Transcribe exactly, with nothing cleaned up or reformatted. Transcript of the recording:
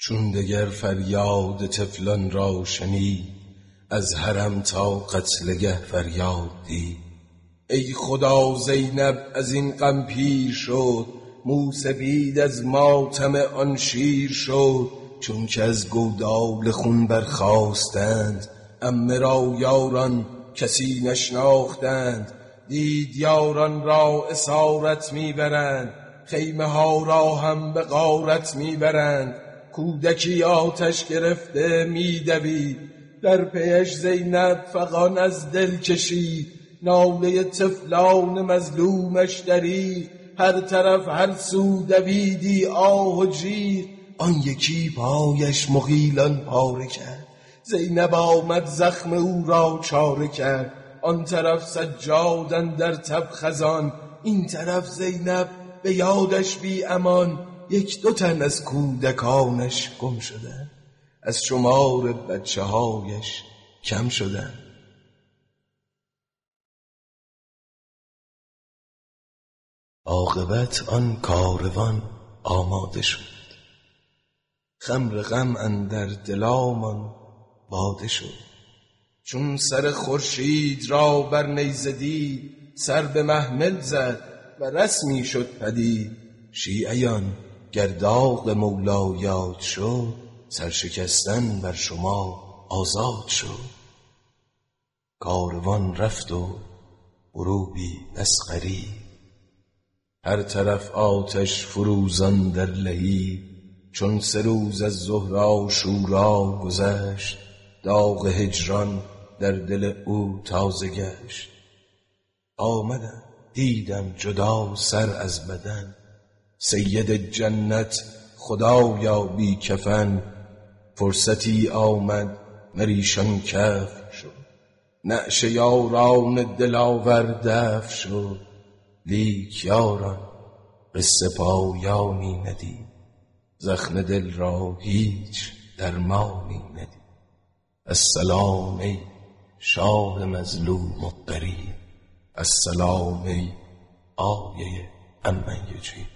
چون دگر فریاد طفلان را شنید، از حرم تا قتلگه فریاد دید. ای خدا زینب از این غم پیر شد، موسپید از ماتم آن شیر شد. چون که از گودال خون برخاستند، عمه را یاران کسی نشناختند. دید یاران را اسارت میبرند، خیمه ها را هم به غارت میبرند. کودکی آتش گرفته میدوید، در پیش زینب فغان از دل کشید. ناله طفلان مظلومش درید، هر طرف هر سو دویدی آه و جیر. آن یکی پایش مغیلان پاره کرد، زینب آمد زخم او را چاره کرد. آن طرف سجاد اندر تب خزان، این طرف زینب به یادش بی امان. یک دو تن از کودکانش گم شدن، از شمار بچه هایش کم شدن. عاقبت آن کاروان آماده شد، خمر غم اندر دلامان باده شد. چون سر خورشید را بر نیزه دید، سر به محمل زد و رسمی شد پدید. شیعیان گر داغ مولا یاد شد، سرشکستن بر شما آزاد شد. کاروان رفت و غروبی مسخری، هر طرف آتش فروزان در لهیب. چون سه روز از ظهر عاشورا گذشت، داغ هجران در دل او تازه گشت. آمدم دیدم جدا سر از بدن، سید جنت خدایا بی کفن. فرصتی آمد مریشان کف شد، نعش یاران دلاور دف شد. لیک یاران قصه پایانی ندید، زخم دل را هیچ درمانی ندید. السلام ای شاه مظلوم و غریب، السلام ای آیه عمن یجیب.